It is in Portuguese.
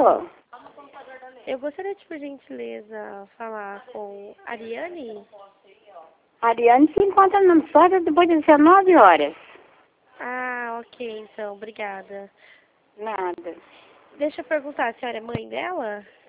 Alô? Eu gostaria de, por gentileza, falar com a Ariane. A Ariane se encontra na emissora depois de 19 horas. Ah, ok, então, obrigada. Nada. Deixa eu perguntar, a senhora é mãe dela?